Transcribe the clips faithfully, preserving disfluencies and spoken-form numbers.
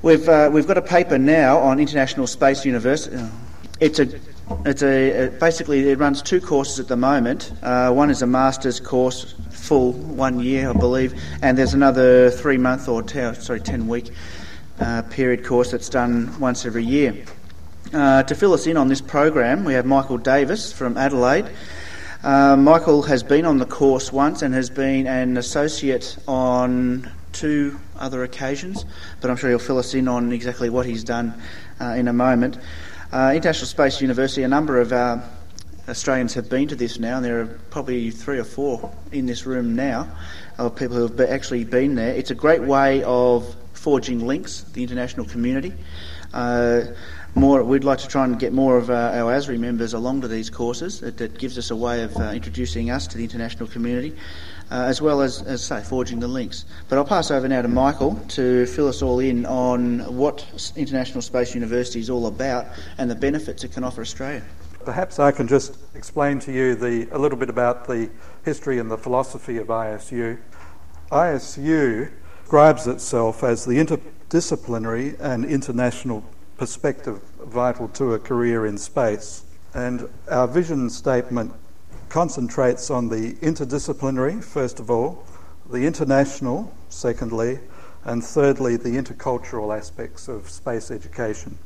We've uh, we've got a paper now on International Space University. It's a it's a basically it runs two courses at the moment. Uh, one is a master's course, full one year, I believe, and there's another three month or ten, sorry ten week uh, period course that's done once every year. Uh, to fill us in on this program, we have Michael Davis from Adelaide. Uh, Michael has been on the course once and has been an associate on two other occasions, but I'm sure he'll fill us in on exactly what he's done uh, in a moment. Uh, International Space University, a number of uh, Australians have been to this now, and there are probably three or four in this room now of people who have actually been there. It's a great way of forging links, the international community. Uh, More, we'd like to try and get more of uh, our A S R I members along to these courses. It, it gives us a way of uh, introducing us to the international community, uh, as well as, as say, forging the links. But I'll pass over now to Michael to fill us all in on what International Space University is all about and the benefits it can offer Australia. Perhaps I can just explain to you the, a little bit about the history and the philosophy of I S U. I S U describes itself as the interdisciplinary and international perspective vital to a career in space. And our vision statement concentrates on the interdisciplinary, first of all, the international, secondly, and thirdly, the intercultural aspects of space education.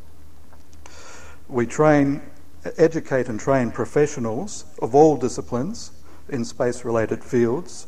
We train, educate and train professionals of all disciplines in space-related fields,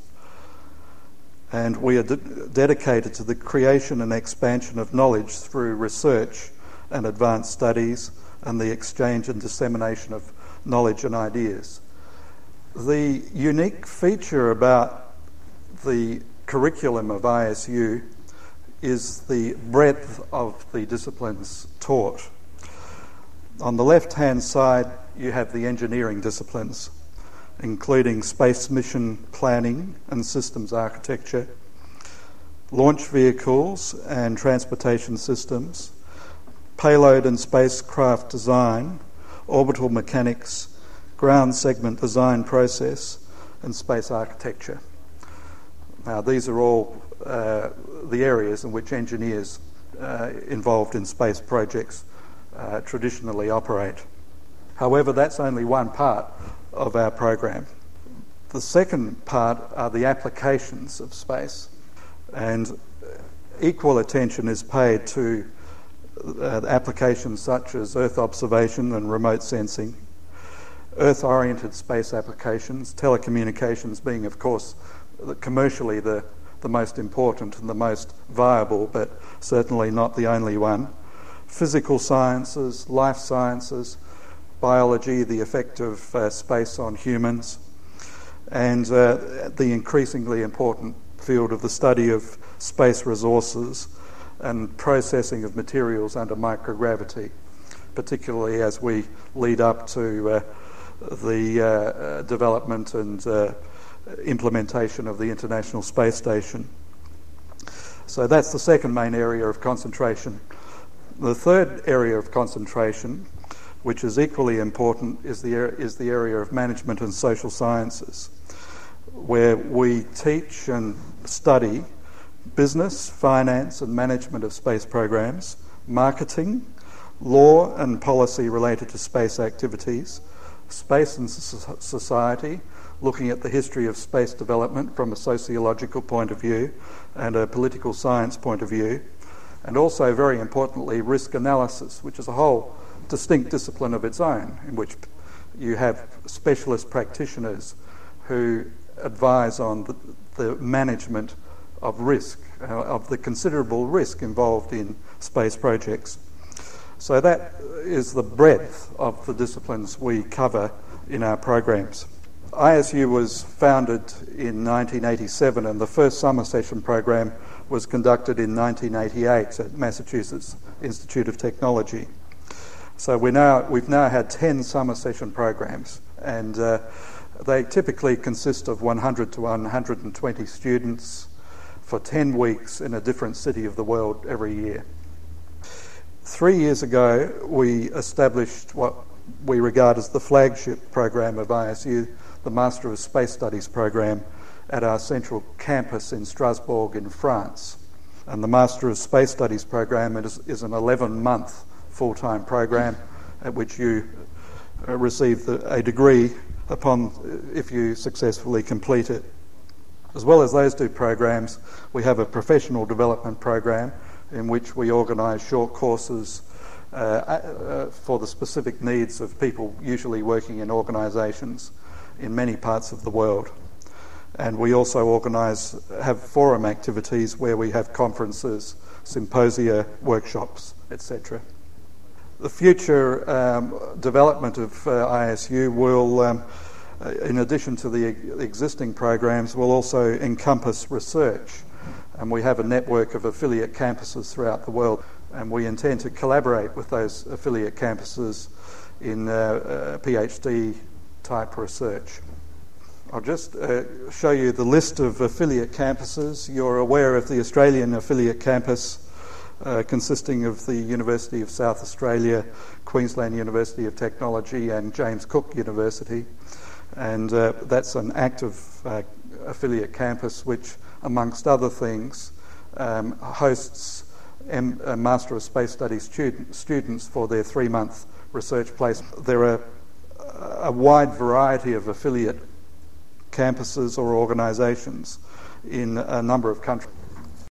and we are de- dedicated to the creation and expansion of knowledge through research and advanced studies and the exchange and dissemination of knowledge and ideas. The unique feature about the curriculum of I S U is the breadth of the disciplines taught. On the left-hand side, you have the engineering disciplines, including space mission planning and systems architecture, launch vehicles and transportation systems, payload and spacecraft design, orbital mechanics, ground segment design process, and space architecture. Now, these are all uh, the areas in which engineers uh, involved in space projects uh, traditionally operate. However, that's only one part of our program. The second part are the applications of space, and equal attention is paid to Uh, applications such as Earth observation and remote sensing, Earth-oriented space applications, telecommunications being, of course, commercially the, the most important and the most viable, but certainly not the only one, physical sciences, life sciences, biology, the effect of uh, space on humans, and uh, the increasingly important field of the study of space resources and processing of materials under microgravity, particularly as we lead up to uh, the uh, development and uh, implementation of the International Space Station. So that's the second main area of concentration. The third area of concentration, which is equally important, is the, is the area of management and social sciences, where we teach and study business, finance and management of space programs, marketing, law and policy related to space activities, space and society, looking at the history of space development from a sociological point of view and a political science point of view, and also, very importantly, risk analysis, which is a whole distinct discipline of its own, in which you have specialist practitioners who advise on the, the management of risk, uh, of the considerable risk involved in space projects. So that is the breadth of the disciplines we cover in our programs. I S U was founded in nineteen eighty-seven, and the first summer session program was conducted in nineteen eighty-eight at Massachusetts Institute of Technology. So we now, we've now had ten summer session programs, and uh, they typically consist of one hundred to one hundred twenty students for ten weeks in a different city of the world every year. Three years ago, we established what we regard as the flagship program of I S U, the Master of Space Studies program, at our central campus in Strasbourg in France. And the Master of Space Studies program is, is an eleven-month full-time program at which you uh, receive the, a degree upon if you successfully complete it. As well as those two programs, we have a professional development program in which we organise short courses uh, uh, for the specific needs of people usually working in organisations in many parts of the world. And we also organise, have forum activities where we have conferences, symposia, workshops, et cetera. The future um, development of uh, I S U will, um, in addition to the existing programs, will also encompass research. And we have a network of affiliate campuses throughout the world, and we intend to collaborate with those affiliate campuses in uh, uh, PhD type research. I'll just uh, show you the list of affiliate campuses. You're aware of the Australian affiliate campus uh, consisting of the University of South Australia, Queensland University of Technology and James Cook University. And uh, that's an active uh, affiliate campus which, amongst other things, um, hosts M- uh, Master of Space Studies student- students for their three-month research placement. There are a wide variety of affiliate campuses or organisations in a number of countries.